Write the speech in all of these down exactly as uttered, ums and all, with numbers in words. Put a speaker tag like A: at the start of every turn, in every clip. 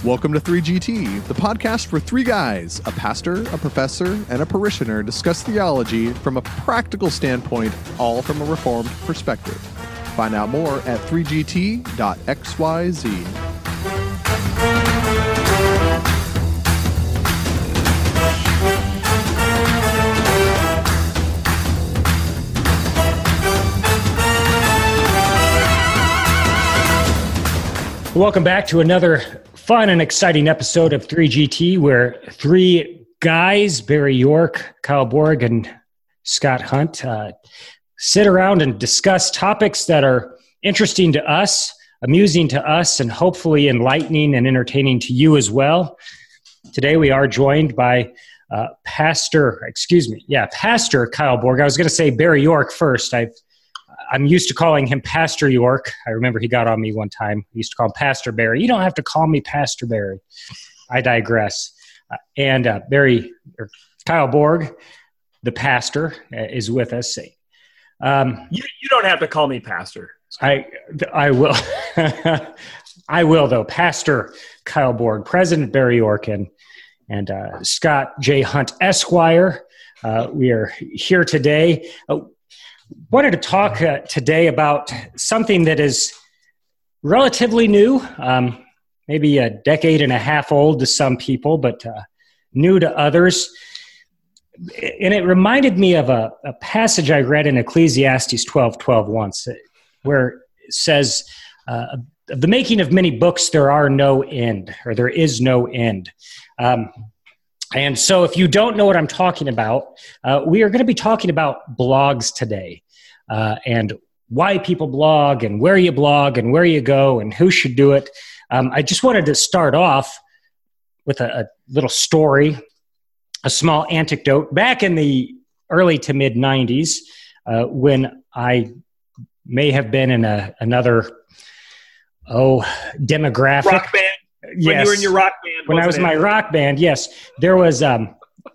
A: Welcome to three G T, the podcast for three guys, a pastor, a professor, and a parishioner discuss theology from a practical standpoint, all from a Reformed perspective. Find out more at three G T dot X Y Z.
B: Welcome back to another fun and exciting episode of three G T, where three guys, Barry York, Kyle Borg, and Scott Hunt, uh, sit around and discuss topics that are interesting to us, amusing to us, and hopefully enlightening and entertaining to you as well. Today we are joined by uh, Pastor, excuse me, yeah, Pastor Kyle Borg. I was going to say Barry York first. I've I'm used to calling him Pastor York. I remember he got on me one time. I used to call him Pastor Barry. You don't have to call me Pastor Barry. I digress. Uh, and uh, Barry, or Kyle Borg, the pastor, uh, is with us.
C: Um, you, you don't have to call me Pastor.
B: I I will. I will, though. Pastor Kyle Borg, President Barry York, and, and uh, Scott J. Hunt, Esquire. Uh, we are here today. Uh, Wanted to talk uh, today about something that is relatively new, um, maybe a decade and a half old to some people, but uh, new to others. And it reminded me of a, a passage I read in Ecclesiastes twelve twelve once, where it says, uh, of the making of many books, there are no end, or there is no end. Um, And so if you don't know what I'm talking about, uh, we are going to be talking about blogs today uh, and why people blog and where you blog and where you go and who should do it. Um, I just wanted to start off with a, a little story, a small anecdote. Back in the early to mid nineties, uh, when I may have been in a, another, oh, demographic.
C: Rock band. When
B: Yes.
C: you were in your rock band.
B: When I was in my rock band, yes, there was um,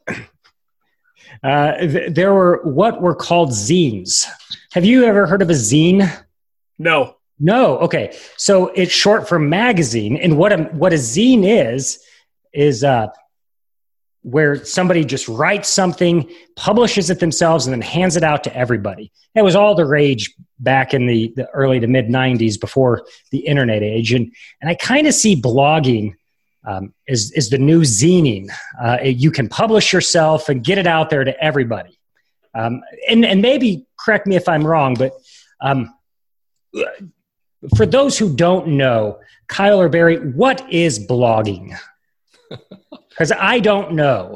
B: uh, th- there were what were called zines. Have you ever heard of a zine?
C: No.
B: No. Okay. So it's short for magazine, and what a what a zine is is uh, where somebody just writes something, publishes it themselves, and then hands it out to everybody. It was all the rage back in the, the early to mid nineties before the internet age. And, and I kind of see blogging um, is, is the new zining. Uh, you can publish yourself and get it out there to everybody. Um, and, and maybe correct me if I'm wrong, but um, for those who don't know, Kyle or Barry, what is blogging? Because I don't know.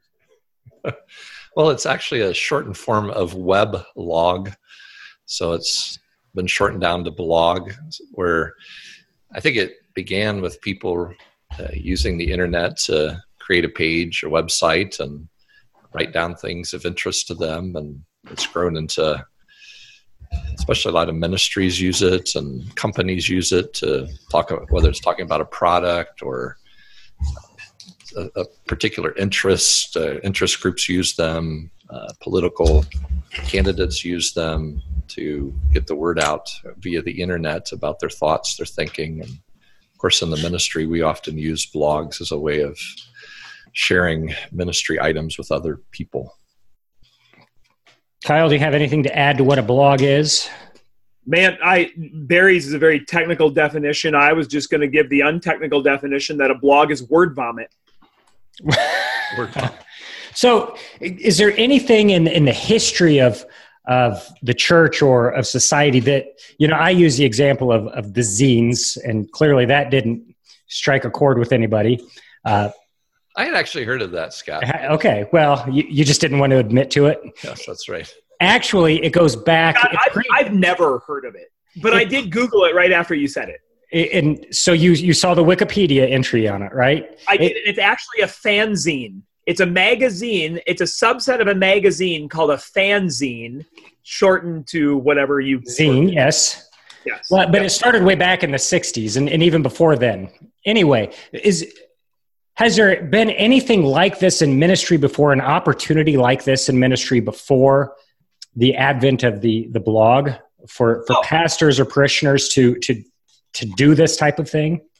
D: Well, it's actually a shortened form of weblog. So it's been shortened down to blog, where I think it began with people uh, using the internet to create a page or website and write down things of interest to them. And it's grown into, especially a lot of ministries use it and companies use it to talk about, whether it's talking about a product or a, a particular interest. Uh, interest groups use them. Uh, political candidates use them to get the word out via the internet about their thoughts, their thinking. And of course, in the ministry, we often use blogs as a way of sharing ministry items with other people.
B: Kyle, do you have anything to add to what a blog is?
C: Man, I Barry's is a very technical definition. I was just going to give the untechnical definition that a blog is word vomit.
D: Word vomit.
B: So is there anything in, in the history of of the church or of society that, you know, I use the example of, of the zines, and clearly that didn't strike a chord with anybody. Uh,
D: I had actually heard of that, Scott.
B: Okay, well, you, you just didn't want to admit to it.
D: Yes, that's right.
B: Actually, it goes back.
C: I, I've, I've never heard of it, but it, I did Google it right after you said it.
B: And so you you saw the Wikipedia entry on it, right?
C: I did. It, it's actually a fanzine. It's a magazine. It's a subset of a magazine called a fanzine, shortened to whatever you...
B: Zine, yes.
C: Yes.
B: Well, but
C: yes.
B: It started way back in the sixties and, and even before then. Anyway, is has there been anything like this in ministry before, an opportunity like this in ministry before the advent of the, the blog for, for
C: oh.
B: pastors or parishioners to, to, to do this type of thing?
C: I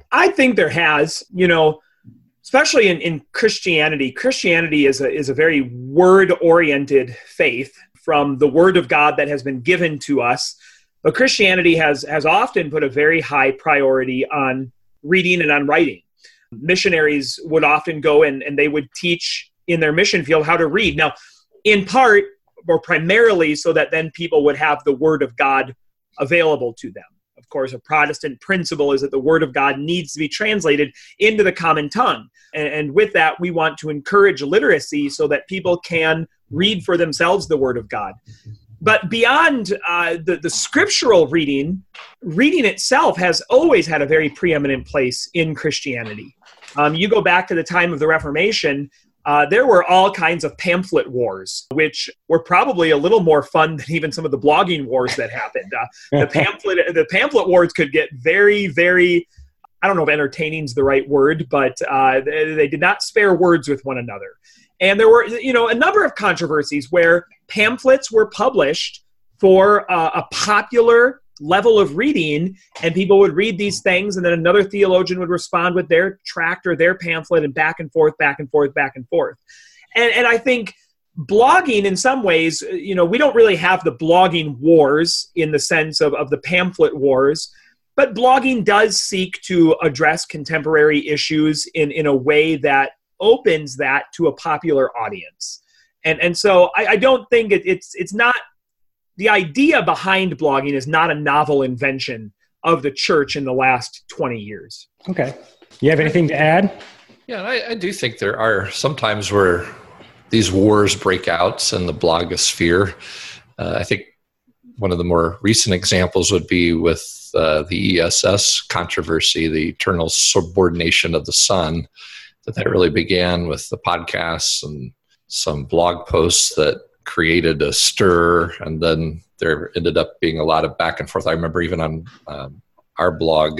C: I think there has, you know, especially in, in Christianity. Christianity is a, is a very word-oriented faith from the Word of God that has been given to us. But Christianity has, has often put a very high priority on reading and on writing. Missionaries would often go and, and they would teach in their mission field how to read. Now, in part, or primarily, so that then people would have the Word of God available to them. Of course, a Protestant principle is that the Word of God needs to be translated into the common tongue. And, and with that, we want to encourage literacy so that people can read for themselves the Word of God. But beyond uh, the, the scriptural reading, reading itself has always had a very preeminent place in Christianity. Um, you go back to the time of the Reformation, Uh, there were all kinds of pamphlet wars, which were probably a little more fun than even some of the blogging wars that happened. Uh, the pamphlet, the pamphlet wars could get very, very, I don't know if entertaining is the right word, but uh, they, they did not spare words with one another. And there were, you know, a number of controversies where pamphlets were published for uh, a popular level of reading, and people would read these things, and then another theologian would respond with their tract or their pamphlet, and back and forth, back and forth, back and forth. And, and I think blogging, in some ways, you know, we don't really have the blogging wars in the sense of, of the pamphlet wars, but blogging does seek to address contemporary issues in, in a way that opens that to a popular audience. And, and so I, I don't think it, it's it's not the idea behind blogging is not a novel invention of the church in the last twenty years.
B: Okay. You have anything to add?
D: Yeah, I, I do think there are sometimes where these wars break out in the blogosphere. Uh, I think one of the more recent examples would be with uh, the E S S controversy, the eternal subordination of the Son, that that really began with the podcasts and some blog posts that created a stir, and then there ended up being a lot of back and forth. I remember even on um, our blog,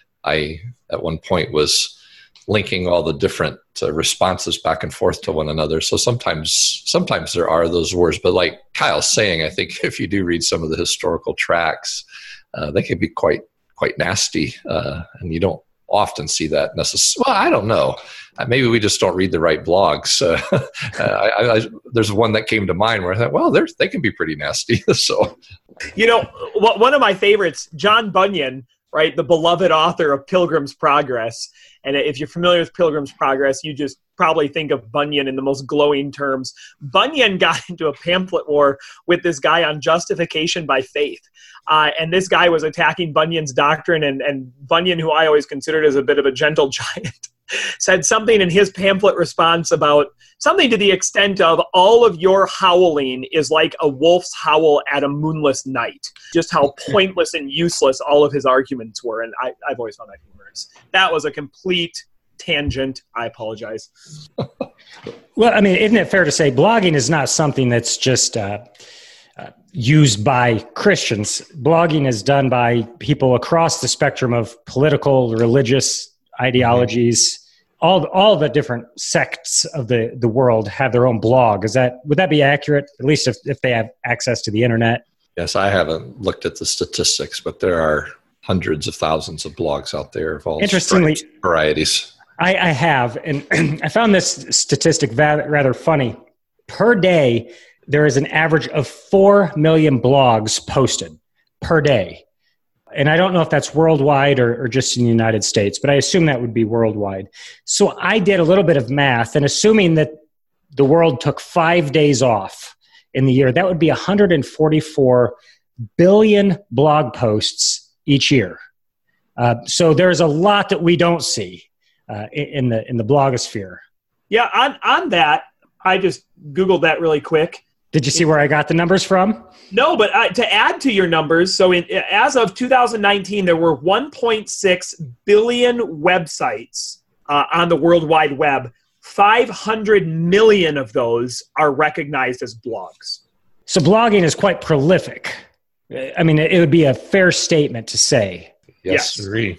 D: I at one point was linking all the different uh, responses back and forth to one another. So sometimes sometimes there are those wars, but like Kyle's saying, I think if you do read some of the historical tracts, uh, they can be quite quite nasty, uh, and you don't often see that necessarily. Well, I don't know. Uh, maybe we just don't read the right blogs. Uh, I, I, there's one that came to mind where I thought, well, they can be pretty nasty. So,
C: you know, one of my favorites, John Bunyan, right, the beloved author of Pilgrim's Progress. And if you're familiar with Pilgrim's Progress, you just probably think of Bunyan in the most glowing terms. Bunyan got into a pamphlet war with this guy on justification by faith. Uh, and this guy was attacking Bunyan's doctrine, and, and Bunyan, who I always considered as a bit of a gentle giant, said something in his pamphlet response about something to the extent of, all of your howling is like a wolf's howl at a moonless night. Just how pointless and useless all of his arguments were. And I, I've always found that humorous. That was a complete tangent. I apologize.
B: Well, I mean, isn't it fair to say blogging is not something that's just uh, uh, used by Christians? Blogging is done by people across the spectrum of political, religious ideologies. All all the different sects of the, the world have their own blog. Is that would that be accurate? At least if, if they have access to the internet?
D: Yes, I haven't looked at the statistics, but there are hundreds of thousands of blogs out there of all
B: Interestingly,
D: varieties.
B: I, I have, and I found this statistic rather funny. Per day, there is an average of four million blogs posted per day. And I don't know if that's worldwide or, or just in the United States, but I assume that would be worldwide. So I did a little bit of math, and assuming that the world took five days off in the year, that would be one hundred forty-four billion blog posts each year. Uh, so there's a lot that we don't see uh, in the in the blogosphere.
C: Yeah, on, on that, I just Googled that really quick.
B: Did you see where I got the numbers from?
C: No, but uh, to add to your numbers, so in, as of two thousand nineteen, there were one point six billion websites uh, on the World Wide Web. five hundred million of those are recognized as blogs.
B: So blogging is quite prolific. I mean, it would be a fair statement to say.
D: Yes,
C: yes.
D: Agree.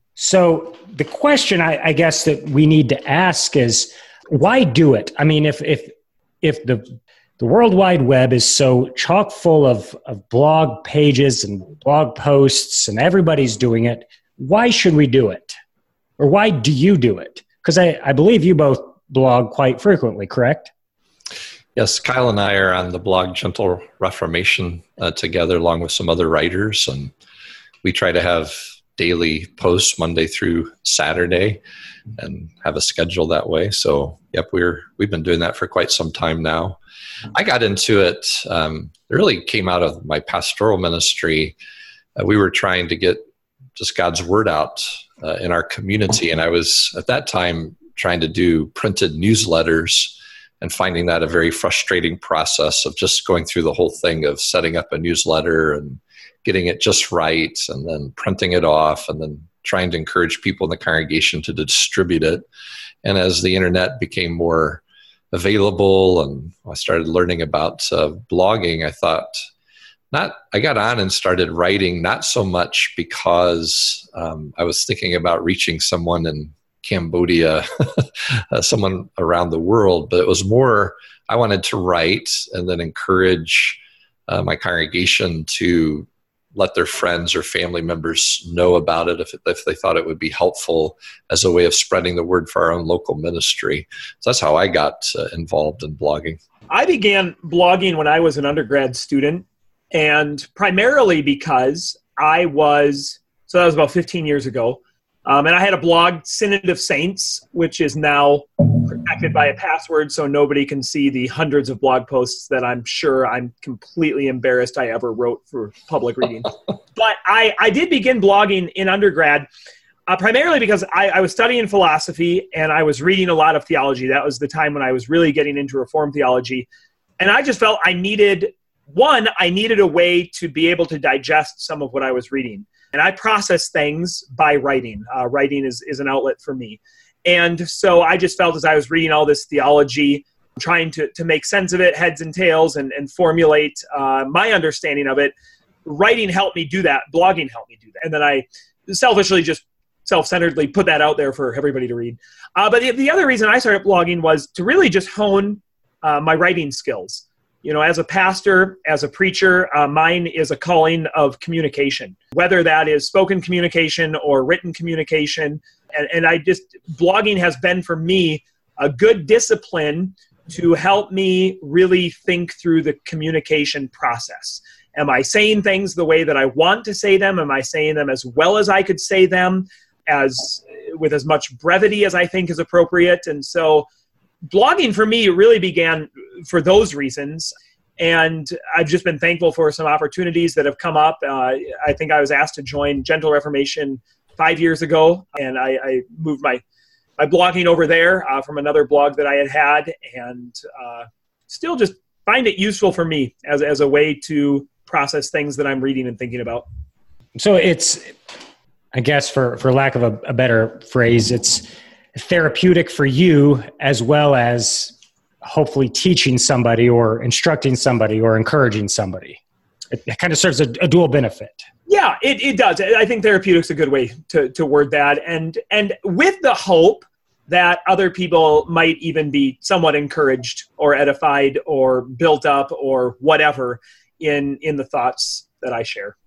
B: So the question I, I guess that we need to ask is, why do it? I mean, if if if the The World Wide Web is so chock full of, of blog pages and blog posts, and everybody's doing it, why should we do it? or why do you do it? Because I, I believe you both blog quite frequently, correct?
D: Yes, Kyle and I are on the blog Gentle Reformation uh, together, along with some other writers, and we try to have daily posts Monday through Saturday and have a schedule that way. So, yep, we're we've been doing that for quite some time now. I got into it, um, it really came out of my pastoral ministry. Uh, we were trying to get just God's word out uh, in our community, and I was at that time trying to do printed newsletters and finding that a very frustrating process of just going through the whole thing of setting up a newsletter and getting it just right and then printing it off and then trying to encourage people in the congregation to distribute it. And as the internet became more available and I started learning about uh, blogging, I thought, not, I got on and started writing, not so much because um, I was thinking about reaching someone in Cambodia, uh, someone around the world, but it was more, I wanted to write and then encourage uh, my congregation to let their friends or family members know about it if, if they thought it would be helpful as a way of spreading the word for our own local ministry. So that's how I got uh, involved in blogging.
C: I began blogging when I was an undergrad student, and primarily because I was, so that was about fifteen years ago, Um, and I had a blog, Synod of Saints, which is now protected by a password so nobody can see the hundreds of blog posts that I'm sure I'm completely embarrassed I ever wrote for public reading. But I, I did begin blogging in undergrad, uh, primarily because I, I was studying philosophy and I was reading a lot of theology. That was the time when I was really getting into Reformed theology. And I just felt I needed, one, I needed a way to be able to digest some of what I was reading. And I process things by writing. Uh, writing is, is an outlet for me. And so I just felt as I was reading all this theology, trying to, to make sense of it, heads and tails, and, and formulate uh, my understanding of it, writing helped me do that. Blogging helped me do that. And then I selfishly just self-centeredly put that out there for everybody to read. Uh, but the, the other reason I started blogging was to really just hone uh, my writing skills. You know, as a pastor, as a preacher, uh, mine is a calling of communication, whether that is spoken communication or written communication. And, and I just, blogging has been for me a good discipline to help me really think through the communication process. Am I saying things the way that I want to say them? Am I saying them as well as I could say them, as with as much brevity as I think is appropriate? And so blogging for me really began for those reasons, and I've just been thankful for some opportunities that have come up. Uh, I think I was asked to join Gentle Reformation five years ago, and I, I moved my my blogging over there uh, from another blog that I had had, and uh, still just find it useful for me as as a way to process things that I'm reading and thinking about.
B: So it's, I guess, for for lack of a, a better phrase, it's therapeutic for you as well as hopefully teaching somebody or instructing somebody or encouraging somebody. It, it kind of serves a, a dual benefit.
C: Yeah, it, it does. I think therapeutic's a good way to, to word that. And, and with the hope that other people might even be somewhat encouraged or edified or built up or whatever in, in the thoughts that I share.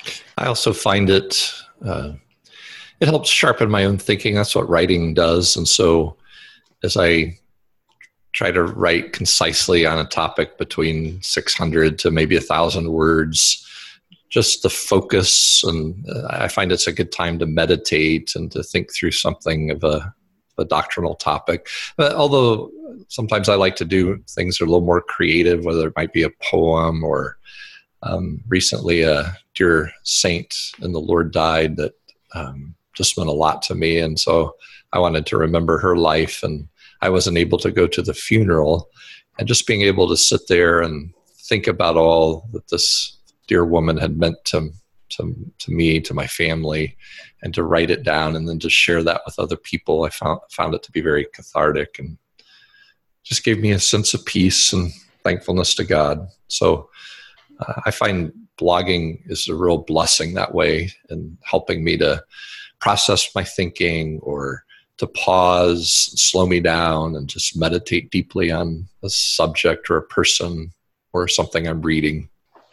D: I also find it, uh, it helps sharpen my own thinking. That's what writing does. And so as I try to write concisely on a topic between six hundred to maybe one thousand words, just the focus, and uh, I find it's a good time to meditate and to think through something of a, a doctrinal topic. But although sometimes I like to do things that are a little more creative, whether it might be a poem or um, recently a dear saint in the Lord died that um, just meant a lot to me. And so I wanted to remember her life, and I wasn't able to go to the funeral, and just being able to sit there and think about all that this dear woman had meant to, to, to me, to my family, and to write it down and then to share that with other people. I found, found it to be very cathartic and just gave me a sense of peace and thankfulness to God. So uh, I find blogging is a real blessing that way, in helping me to process my thinking or to pause, slow me down, and just meditate deeply on a subject or a person or something I'm reading.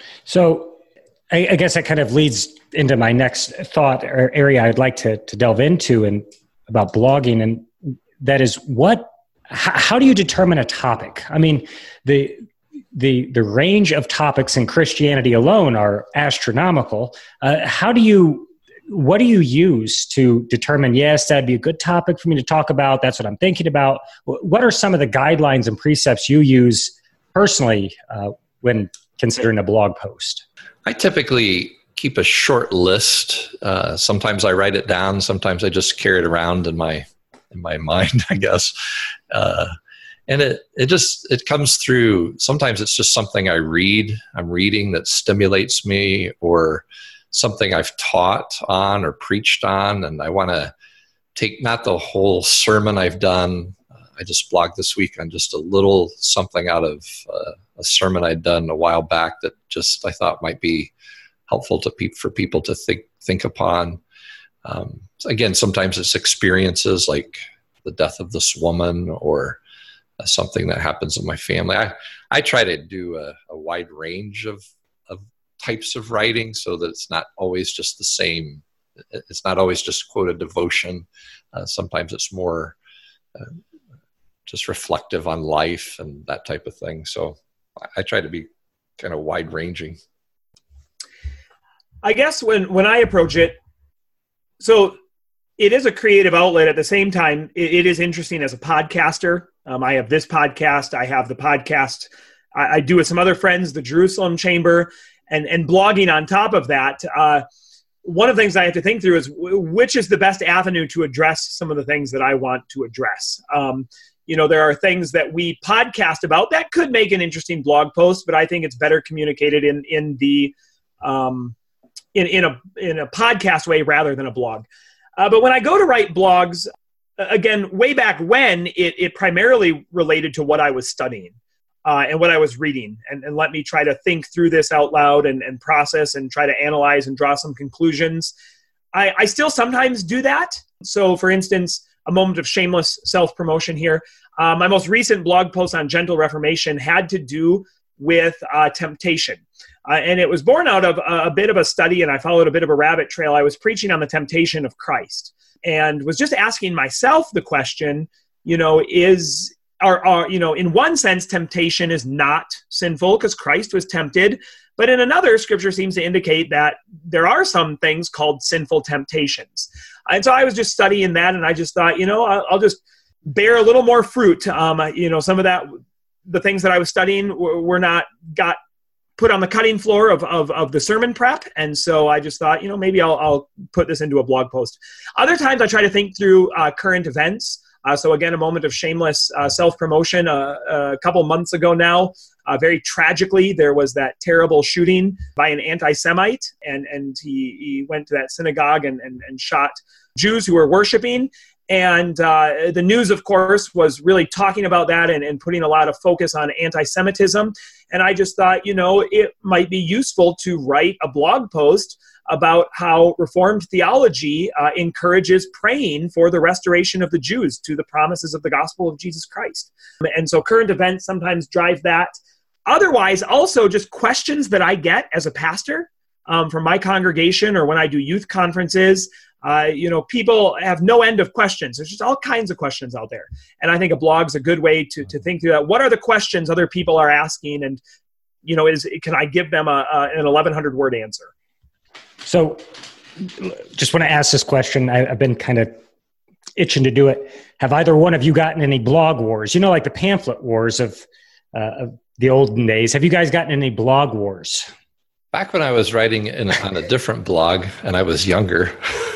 D: So I, I guess that kind of leads into my next thought or area I'd like to, to delve into. And
B: about blogging, and that is what. H- how do you determine a topic? I mean, the the the range of topics in Christianity alone are astronomical. Uh, how do you? What do you use to determine? Yes, that'd be a good topic for me to talk about. That's what I'm thinking about. What are some of the guidelines and precepts you use personally uh, when considering a blog post?
D: I typically keep a short list. Uh, sometimes I write it down. Sometimes I just carry it around in my in my mind, I guess. Uh, and it it just it comes through. Sometimes it's just something I read. I'm reading that stimulates me, or something I've taught on or preached on, and I want to take not the whole sermon I've done. I just blogged this week on just a little something out of uh, a sermon I'd done a while back that just I thought might be helpful to pe- for people to think think upon. Um, again, sometimes it's experiences like the death of this woman, or uh, something that happens in my family. I, I try to do a, a wide range of, of types of writing so that it's not always just the same. It's not always just quote a devotion. Uh, sometimes it's more uh, just reflective on life and that type of thing. So I, I try to be kind of wide ranging.
C: I guess when, when I approach it, so it is a creative outlet. At the same time, it, it is interesting as a podcaster. Um, I have this podcast. I have the podcast I, I do with some other friends, the Jerusalem Chamber, and, and blogging on top of that. Uh, one of the things I have to think through is w- which is the best avenue to address some of the things that I want to address. Um, you know, there are things that we podcast about that could make an interesting blog post, but I think it's better communicated in in the um, in in a in a podcast way rather than a blog. Uh, but when I go to write blogs, again, way back when, it, it primarily related to what I was studying uh, and what I was reading. And, and let me try to think through this out loud and, and process and try to analyze and draw some conclusions. I, I still sometimes do that. So, for instance, a moment of shameless self-promotion here. Uh, my most recent blog post on gentle reformation had to do with uh, temptation. Uh, and it was born out of a, a bit of a study, and I followed a bit of a rabbit trail. I was preaching on the temptation of Christ and was just asking myself the question, you know, is, are, are you know, in one sense, temptation is not sinful because Christ was tempted. But in another, Scripture seems to indicate that there are some things called sinful temptations. And so I was just studying that, and I just thought, you know, I'll, I'll just bear a little more fruit. Um, you know, some of that, the things that I was studying were, were not got put on the cutting floor of, of, of the sermon prep. And so I just thought, you know, maybe I'll, I'll put this into a blog post. Other times I try to think through uh, current events. Uh, so again, a moment of shameless uh, self-promotion. Uh, a couple months ago now, uh, very tragically, there was that terrible shooting by an anti-Semite, and, and he, he went to that synagogue and, and, and shot Jews who were worshiping. And uh, the news, of course, was really talking about that and, and putting a lot of focus on anti-Semitism. And I just thought, you know, it might be useful to write a blog post about how Reformed theology uh, encourages praying for the restoration of the Jews to the promises of the gospel of Jesus Christ. And so current events sometimes drive that. Otherwise, also just questions that I get as a pastor um, from my congregation or when I do youth conferences. Uh, you know, people have no end of questions. There's just all kinds of questions out there. And I think a blog's a good way to to think through that. What are the questions other people are asking? And, you know, is can I give them a, a, an eleven hundred word answer?
B: So just want to ask this question. I, I've been kind of itching to do it. Have either one of you gotten any blog wars? You know, like the pamphlet wars of, uh, of the olden days. Have you guys gotten any blog wars?
D: Back when I was writing in, on a different blog and I was younger,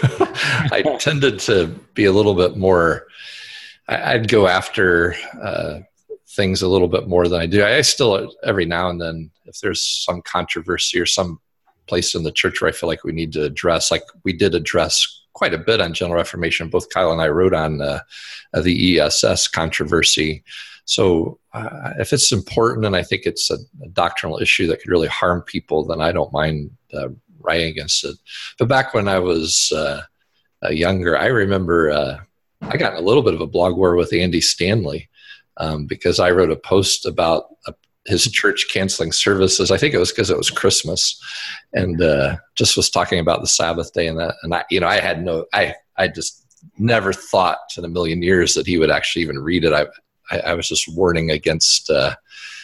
D: I tended to be a little bit more, I, I'd go after uh, things a little bit more than I do. I still, every now and then, if there's some controversy or some place in the church where I feel like we need to address, like we did address quite a bit on General Reformation. Both Kyle and I wrote on uh, uh, the E S S controversy. So uh, if it's important and I think it's a, a doctrinal issue that could really harm people, then I don't mind uh, writing against it. But back when I was uh, uh, younger, I remember uh, I got in a little bit of a blog war with Andy Stanley um, because I wrote a post about a, his church canceling services. I think it was because it was Christmas, and uh, just was talking about the Sabbath day and that. And I, you know, I had no, I, I just never thought in a million years that he would actually even read it. I, I, I was just warning against uh,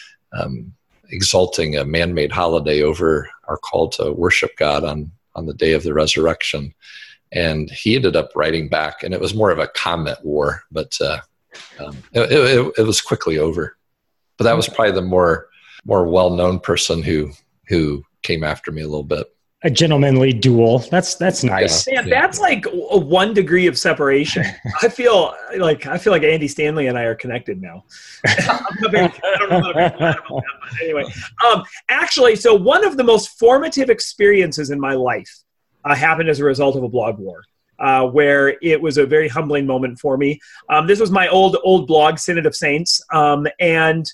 D: um, exalting a man-made holiday over our call to worship God on, on the day of the resurrection. And he ended up writing back, and it was more of a comment war, but uh, um, it, it, it was quickly over. But that was probably the more more well-known person who who came after me a little bit.
B: A gentlemanly duel. That's that's nice.
C: Yeah, yeah, that's like a one degree of separation. I feel like I feel like Andy Stanley and I are connected now. I'm not very, I don't know how to be mad about that, but anyway, um, actually, so one of the most formative experiences in my life uh, happened as a result of a blog war. Uh, where it was a very humbling moment for me. Um, this was my old old blog, Synod of Saints, um, and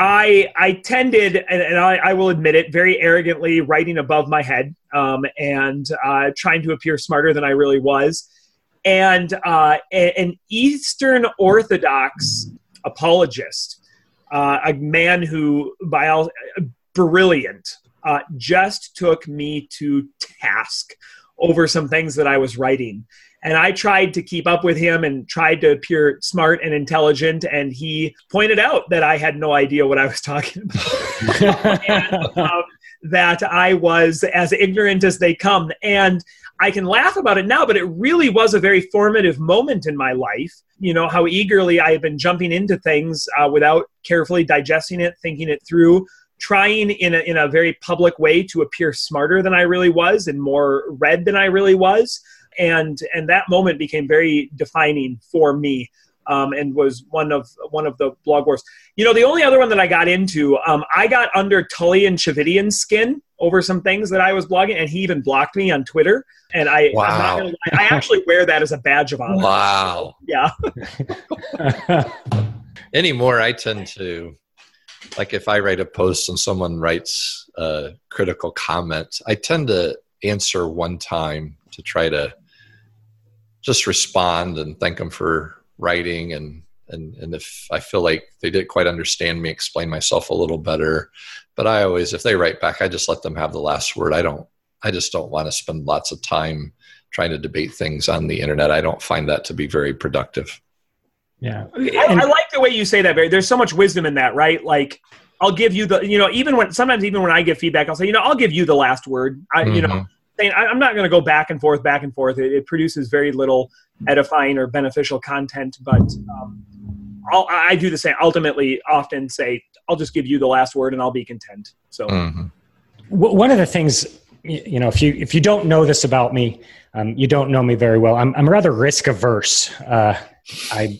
C: I I tended, and, and I, I will admit it, very arrogantly writing above my head um, and uh, trying to appear smarter than I really was. And uh, a, an Eastern Orthodox apologist, uh, a man who, by all, brilliant, uh, just took me to task over some things that I was writing. And I tried to keep up with him and tried to appear smart and intelligent. And he pointed out that I had no idea what I was talking about. and, um, that I was as ignorant as they come. And I can laugh about it now, but it really was a very formative moment in my life. You know, how eagerly I had been jumping into things uh, without carefully digesting it, thinking it through, trying in a, in a very public way to appear smarter than I really was and more read than I really was. And and that moment became very defining for me um, and was one of one of the blog wars. You know, the only other one that I got into, um, I got under Tully and Chavidian's skin over some things that I was blogging, and he even blocked me on Twitter. And I,
D: wow.
C: I'm not gonna lie, I actually wear that as a badge of honor.
D: Wow.
C: Yeah.
D: Anymore, I tend to, like if I write a post and someone writes a critical comment, I tend to answer one time to try to just respond and thank them for writing. And, and, and if I feel like they didn't quite understand me, explain myself a little better. But I always, if they write back, I just let them have the last word. I don't, I just don't want to spend lots of time trying to debate things on the internet. I don't find that to be very productive.
B: Yeah.
C: I, I like the way you say that, Barry. There's so much wisdom in that, right? Like, I'll give you the, you know, even when, sometimes even when I give feedback, I'll say, you know, I'll give you the last word. I, mm-hmm. you know, saying, I, I'm not going to go back and forth, back and forth. It, it produces very little edifying or beneficial content, but um, I'll, I do the same. Ultimately, often say, I'll just give you the last word and I'll be content. So
D: mm-hmm.
B: One of the things, you know, if you, if you don't know this about me, um, you don't know me very well. I'm, I'm rather risk averse. Uh, I,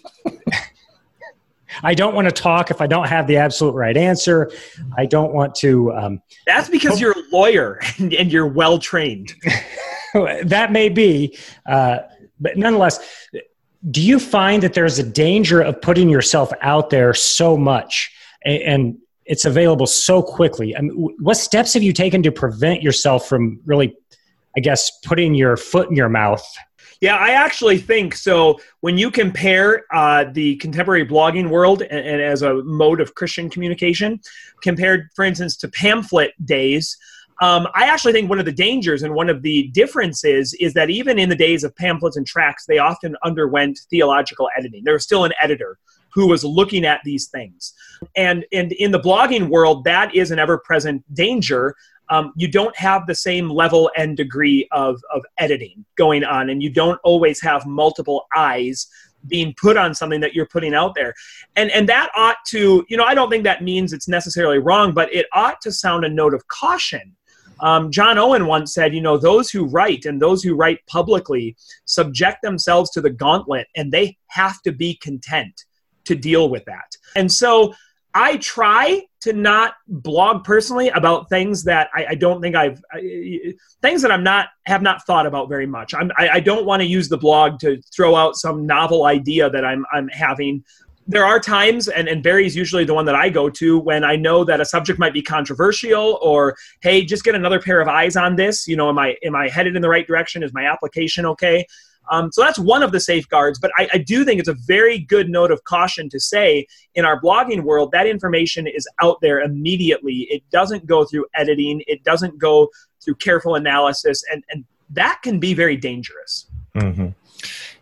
B: I don't want to talk if I don't have the absolute right answer. I don't want to. Um,
C: That's because you're a lawyer and, and you're well trained.
B: That may be, uh, but nonetheless, do you find that there's a danger of putting yourself out there so much and, and it's available so quickly? I mean, what steps have you taken to prevent yourself from really, I guess, putting your foot in your mouth?
C: Yeah, I actually think so. When you compare uh, the contemporary blogging world and, and as a mode of Christian communication, compared, for instance, to pamphlet days, um, I actually think one of the dangers and one of the differences is that even in the days of pamphlets and tracts, they often underwent theological editing. There was still an editor who was looking at these things. And, and in the blogging world, that is an ever-present danger. Um, you don't have the same level and degree of, of editing going on, and you don't always have multiple eyes being put on something that you're putting out there. And and that ought to, you know, I don't think that means it's necessarily wrong, but it ought to sound a note of caution. Um, John Owen once said, you know, those who write and those who write publicly subject themselves to the gauntlet, and they have to be content to deal with that. And so I try to not blog personally about things that I, I don't think I've, I, things that I'm not, have not thought about very much. I'm, I, I don't want to use the blog to throw out some novel idea that I'm, I'm having. There are times, and, and Barry's usually the one that I go to, when I know that a subject might be controversial, or, hey, just get another pair of eyes on this. You know, am I, am I headed in the right direction? Is my application okay? Um, so that's one of the safeguards, but I, I do think it's a very good note of caution to say in our blogging world, that information is out there immediately. It doesn't go through editing. It doesn't go through careful analysis, and, and that can be very dangerous.
D: Mm-hmm.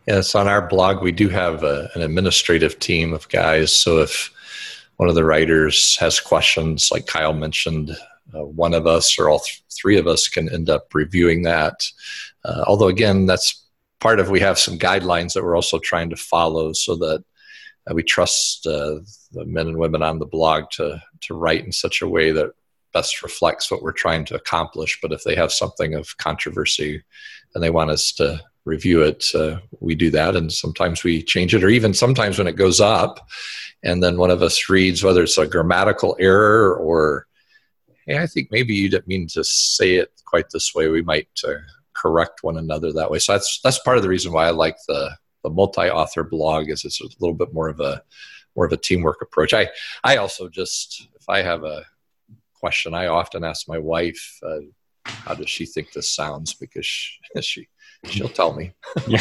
D: Yes, on our blog, we do have a, an administrative team of guys. So if one of the writers has questions, like Kyle mentioned, uh, one of us or all th- three of us can end up reviewing that. Uh, although, again, that's part of, we have some guidelines that we're also trying to follow so that uh, we trust uh, the men and women on the blog to to write in such a way that best reflects what we're trying to accomplish. But if they have something of controversy and they want us to review it, uh, we do that. And sometimes we change it, or even sometimes when it goes up and then one of us reads, whether it's a grammatical error or, hey, I think maybe you didn't mean to say it quite this way, we might uh, correct one another that way. So that's that's part of the reason why I like the the multi-author blog, is it's a little bit more of a more of a teamwork approach. I I also just, if I have a question, I often ask my wife, uh, how does she think this sounds? Because she, she she'll tell me.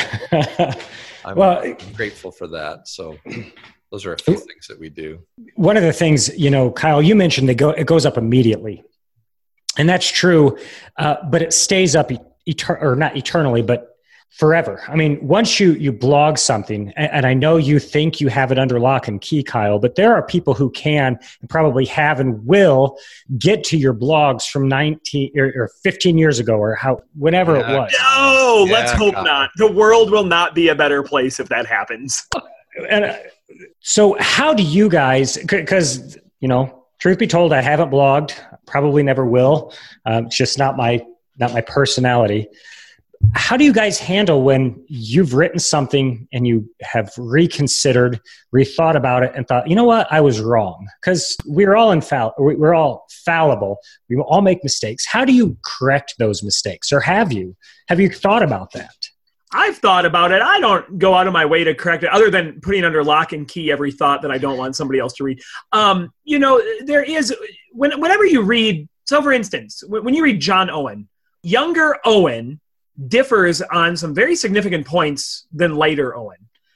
B: Yeah.
D: I'm,
B: well,
D: I'm grateful for that. So those are a few things that we do.
B: One of the things, you know, Kyle, you mentioned that go, it goes up immediately, and that's true, uh, but it stays up, etern- or not eternally, but forever. I mean, once you you blog something, and, and I know you think you have it under lock and key, Kyle, but there are people who can and probably have and will get to your blogs from nineteen or, or fifteen years ago, or how whenever
D: Yeah.
B: it was.
C: No,
D: Yeah,
C: let's hope
D: Kyle.
C: not. The world will not be a better place if that happens.
B: And uh, so how do you guys, because, you know, truth be told, I haven't blogged, probably never will. Um, it's just not my, not my personality. How do you guys handle when you've written something and you have reconsidered, rethought about it and thought, you know what, I was wrong? Because we're all infall- we're all fallible. We all make mistakes. How do you correct those mistakes? Or have you? Have you thought about that?
C: I've thought about it. I don't go out of my way to correct it, other than putting under lock and key every thought that I don't want somebody else to read. Um, you know, there is, when, whenever you read, so for instance, when, when you read John Owen, younger Owen differs on some very significant points than later Owen.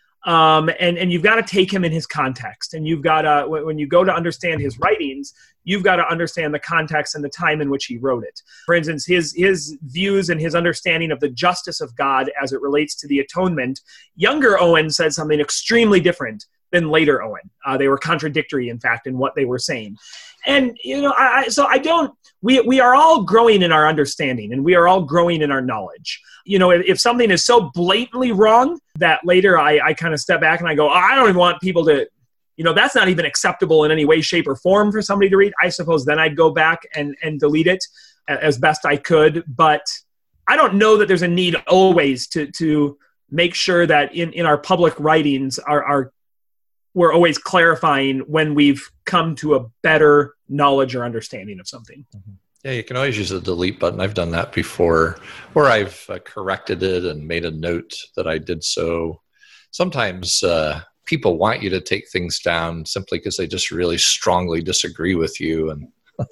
C: Um, and, and you've got to take him in his context. And you've got to, when you go to understand his writings, you've got to understand the context and the time in which he wrote it. For instance, his, his views and his understanding of the justice of God as it relates to the atonement, younger Owen said something extremely different than later Owen. Uh, they were contradictory, in fact, in what they were saying. And, you know, I, I, so I don't, we, we are all growing in our understanding, and we are all growing in our knowledge. You know, if, if something is so blatantly wrong that later I, I kind of step back and I go, oh, I don't even want people to, you know, that's not even acceptable in any way, shape, or form for somebody to read. I suppose then I'd go back and, and delete it as best I could. But I don't know that there's a need always to, to make sure that in, in our public writings are, are we're always clarifying when we've come to a better knowledge or understanding of something.
D: Yeah, you can always use the delete button. I've done that before, or I've uh, corrected it and made a note that I did so. Sometimes uh, people want you to take things down simply because they just really strongly disagree with you. And,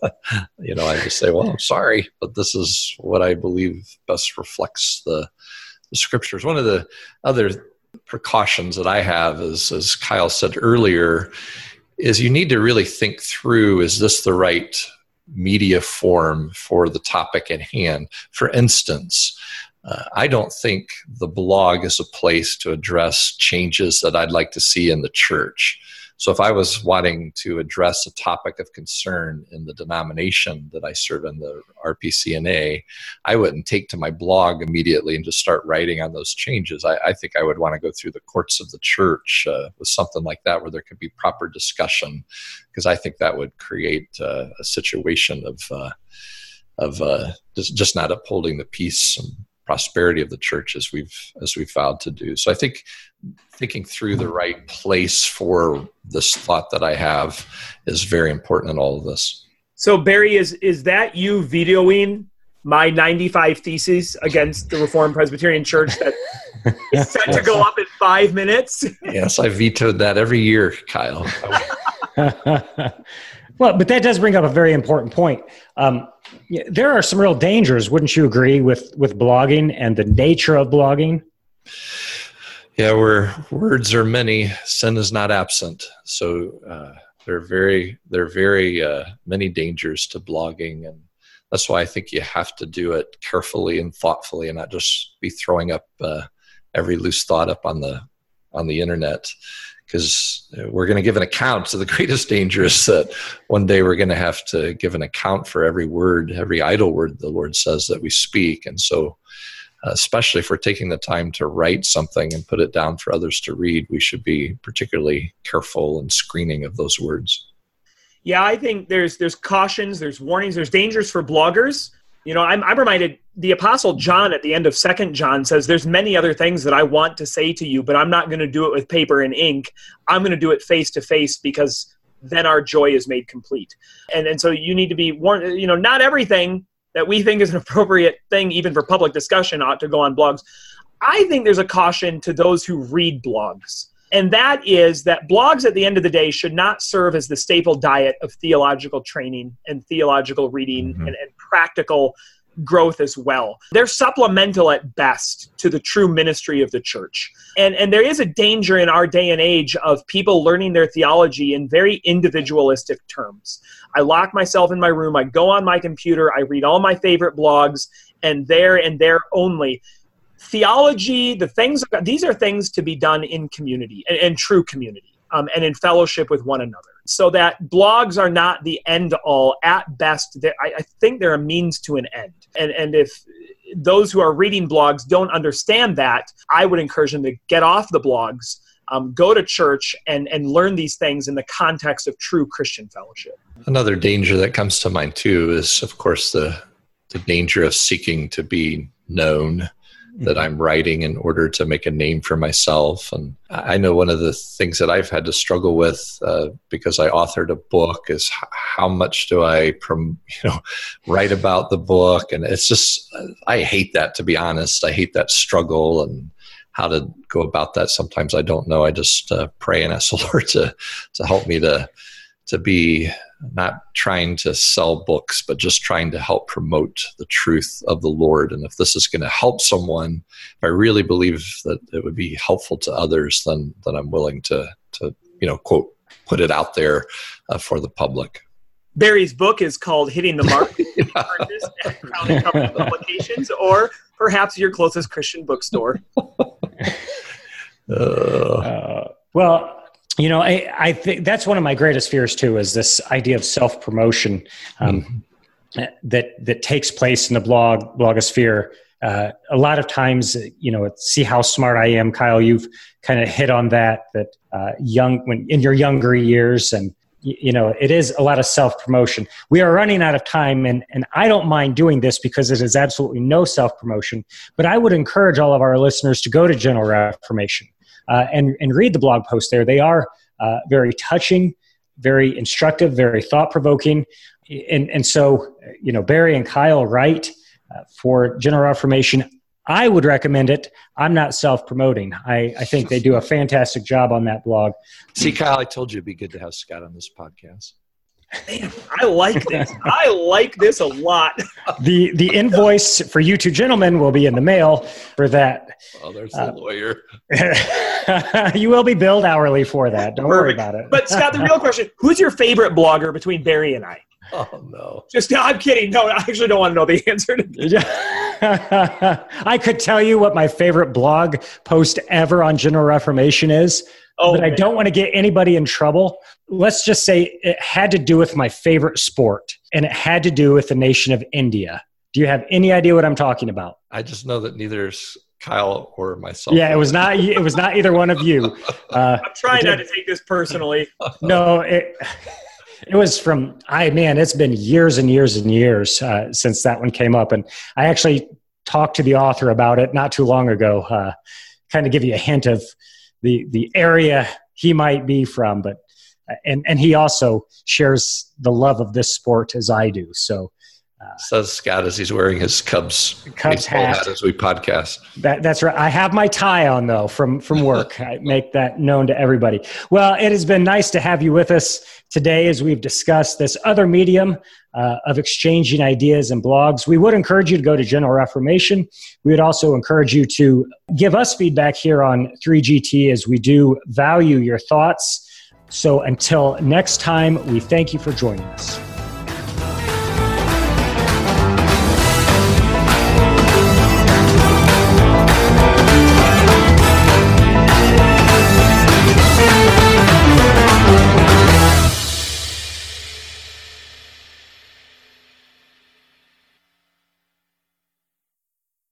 D: you know, I just say, well, I'm sorry, but this is what I believe best reflects the, the scriptures. One of the other precautions that I have is, as Kyle said earlier, is you need to really think through, is this the right media form for the topic at hand? For instance, uh, I don't think the blog is a place to address changes that I'd like to see in the church. So if I was wanting to address a topic of concern in the denomination that I serve in, the R P C N A, I wouldn't take to my blog immediately and just start writing on those changes. I, I think I would want to go through the courts of the church uh, with something like that, where there could be proper discussion, because I think that would create uh, a situation of uh, of uh, just, just not upholding the peace and prosperity of the church as we've as we've vowed to do. So I think thinking through the right place for this thought that I have is very important in all of this.
C: So Barry, is is that you videoing my ninety-five theses against the Reformed Presbyterian Church that is set to go up in five minutes?
D: Yes, I vetoed that every year, Kyle.
B: Well, but that does bring up a very important point. Um, yeah, there are some real dangers, wouldn't you agree, with, with blogging and the nature of blogging?
D: Yeah, where words are many, sin is not absent. So uh, there are very, there are very uh, many dangers to blogging, and that's why I think you have to do it carefully and thoughtfully, and not just be throwing up uh, every loose thought up on the on the internet, because we're going to give an account. So the greatest danger is that one day we're going to have to give an account for every word, every idle word the Lord says that we speak. And so uh, especially if we're taking the time to write something and put it down for others to read, we should be particularly careful and screening of those words.
C: Yeah, I think there's there's cautions, there's warnings, there's dangers for bloggers. You know, I'm, I'm reminded, the Apostle John at the end of Second John says, there's many other things that I want to say to you, but I'm not going to do it with paper and ink. I'm going to do it face to face, because then our joy is made complete. And and so you need to be warned, you know, not everything that we think is an appropriate thing, even for public discussion, ought to go on blogs. I think there's a caution to those who read blogs. And that is that blogs at the end of the day should not serve as the staple diet of theological training and theological reading mm-hmm. and, and practical growth as well. They're supplemental at best to the true ministry of the church. And, and there is a danger in our day and age of people learning their theology in very individualistic terms. I lock myself in my room, I go on my computer, I read all my favorite blogs, and there and there only. Theology, the things, these are things to be done in community, and, and true community, um, and in fellowship with one another. So that blogs are not the end all. At best, I, I think they're a means to an end. And, and if those who are reading blogs don't understand that, I would encourage them to get off the blogs, um, go to church, and, and learn these things in the context of true Christian fellowship.
D: Another danger that comes to mind too is, of course, the the danger of seeking to be known, that I'm writing in order to make a name for myself. And I know one of the things that I've had to struggle with uh, because I authored a book is h- how much do I prom- you know, write about the book? And it's just, I hate that, to be honest. I hate that struggle, and how to go about that. Sometimes I don't know. I just uh, pray and ask the Lord to, to help me to, to be not trying to sell books, but just trying to help promote the truth of the Lord. And if this is going to help someone, if I really believe that it would be helpful to others, then then I'm willing to, to you know, quote, put it out there uh, for the public.
C: Barry's book is called Hitting the Mark. Purchased at Crowley Company Publications, or perhaps your closest Christian bookstore.
D: uh,
B: uh, well, You know, I, I think that's one of my greatest fears too, is this idea of self-promotion um, mm-hmm. that that takes place in the blog blogosphere. Uh, a lot of times, you know, see how smart I am, Kyle. You've kind of hit on that. That uh, young when in your younger years, and you know, it is a lot of self-promotion. We are running out of time, and and I don't mind doing this because it is absolutely no self-promotion. But I would encourage all of our listeners to go to General Reformation. Uh, and, and read the blog posts there. They are uh, very touching, very instructive, very thought-provoking. And, and so, you know, Barry and Kyle write uh, for General Reformation. I would recommend it. I'm not self-promoting. I, I think they do a fantastic job on that blog.
D: See, Kyle, I told you it'd be good to have Scott on this podcast.
C: Man, I like this. I like this a lot.
B: The the invoice for you two gentlemen will be in the mail for that.
D: Oh, there's the uh, lawyer.
B: You will be billed hourly for that. Don't
C: Perfect.
B: worry about it.
C: But Scott, the real question, who's your favorite blogger between Barry and I?
D: Oh, no.
C: Just, no, I'm kidding. No, I actually don't want to know the answer to
B: that. I could tell you what my favorite blog post ever on General Reformation is. Oh, but man. I don't want to get anybody in trouble. Let's just say it had to do with my favorite sport, and it had to do with the nation of India. Do you have any idea what I'm talking about?
D: I just know that neither Kyle or myself.
B: Yeah, it was not. It was not either one of you. Uh,
C: I'm trying not to take this personally.
B: No, it, it was from. I man, it's been years and years and years uh, since that one came up, and I actually talked to the author about it not too long ago. Uh, kind of give you a hint of the the area he might be from, but and and he also shares the love of this sport as I do. So
D: uh, says Scott as he's wearing his Cubs,
B: Cubs hat.
D: hat as we podcast.
B: That that's right. I have my tie on though from from work. I make that known to everybody. Well, it has been nice to have you with us today as we've discussed this other medium uh, of exchanging ideas and blogs. We would encourage you to go to General Reformation. We would also encourage you to give us feedback here on three G T, as we do value your thoughts. So until next time, we thank you for joining us.